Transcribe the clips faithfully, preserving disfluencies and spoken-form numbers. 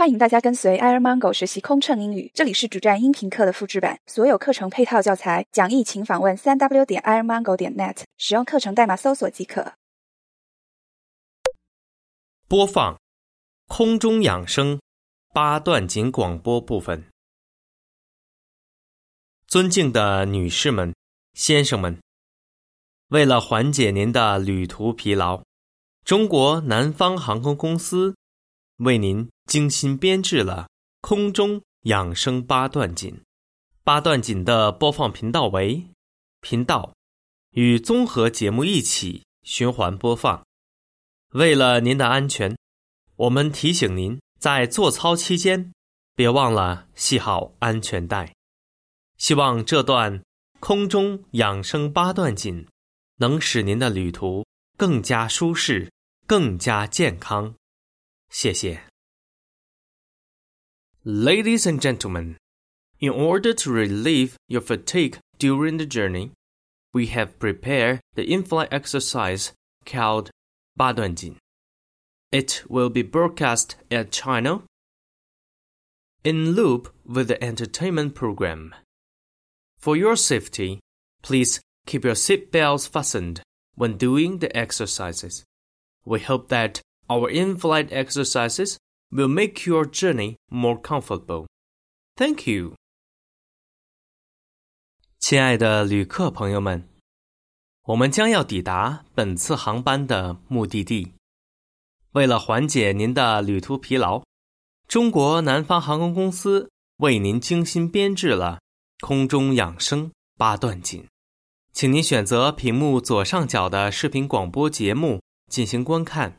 欢迎大家跟随 Airmango 学习空乘英语，这里是主站音频课的复制版，所有课程配套教材讲义请访问 三 w 点 airmango 点 net， 使用课程代码搜索即可。 播放空中养生八段锦广播部分。尊敬的女士们、先生们，为了缓解您的旅途疲劳，中国南方航空公司为您精心编制了空中养生八段锦。八段锦的播放频道为频道与综合节目一起循环播放。为了您的安全，我们提醒您在做操期间别忘了系好安全带。希望这段空中养生八段锦能使您的旅途更加舒适，更加健康。谢谢。Ladies and gentlemen, in order to relieve your fatigue during the journey, we have prepared the in-flight exercise called 八段锦. It will be broadcast at China in loop with the entertainment program. For your safety, please keep your seatbelts fastened when doing the exercises. We hope that our in-flight exercises will make your journey more comfortable. Thank you. 亲爱的旅客朋友们，我们将要抵达本次航班的目的地。为了缓解您的旅途疲劳，中国南方航空公司为您精心编制了空中养生八段锦。请您选择屏幕左上角的视频广播节目进行观看。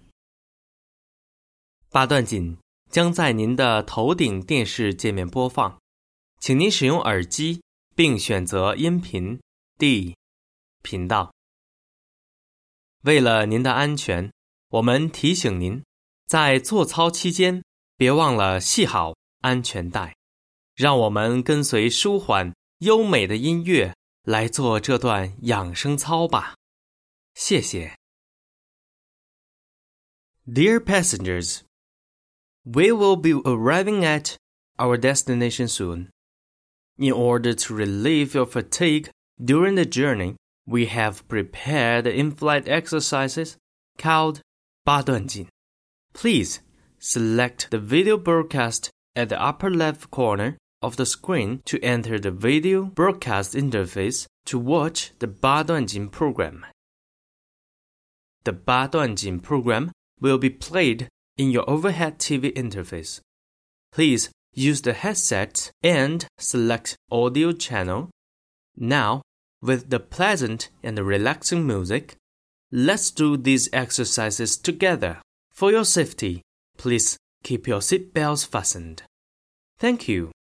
八段锦将在您的头顶电视界面播放，请您使用耳机并选择音频 D 频道。为了您的安全，我们提醒您在做操期间别忘了系好安全带。让我们跟随舒缓优美的音乐来做这段养生操吧。谢谢。Dear passengers, we will be arriving at our destination soon. In order to relieve your fatigue during the journey, we have prepared in-flight exercises called 八段锦. Please select the video broadcast at the upper left corner of the screen to enter the video broadcast interface to watch the 八段锦 program. The 八段锦 program will be played in your overhead T V interface. Please use the headset and select audio channel. Now, with the pleasant and relaxing music, let's do these exercises together. For your safety, please keep your seatbelts fastened. Thank you.